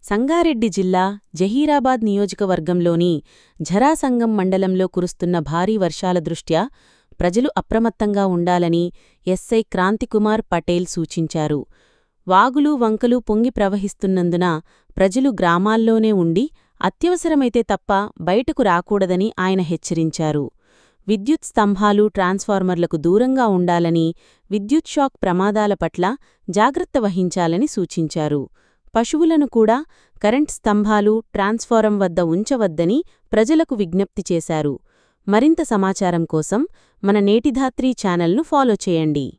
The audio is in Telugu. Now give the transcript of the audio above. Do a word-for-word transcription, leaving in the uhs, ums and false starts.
సంగారెడ్డి జిల్లా జహీరాబాద్ నియోజకవర్గంలోని ఝరాసంగం మండలంలో కురుస్తున్న భారీ వర్షాల దృష్ట్యా ప్రజలు అప్రమత్తంగా ఉండాలని ఎస్ఐ క్రాంతికుమార్ పటేల్ సూచించారు. వాగులు వంకలు పొంగి ప్రవహిస్తున్నందున ప్రజలు గ్రామాల్లోనే ఉండి అత్యవసరమైతే తప్ప బయటకు రాకూడదని ఆయన హెచ్చరించారు. విద్యుత్ స్తంభాలు, ట్రాన్స్ఫార్మర్లకు దూరంగా ఉండాలని, విద్యుత్ షాక్ ప్రమాదాల పట్ల జాగ్రత్త వహించాలని సూచించారు. పశువులను కూడా కరెంట్ స్తంభాలు, ట్రాన్స్ఫారం వద్ద ఉంచవద్దని ప్రజలకు విజ్ఞప్తి చేశారు. మరింత సమాచారం కోసం మన నేటిధాత్రి ఛానల్ను ఫాలో చేయండి.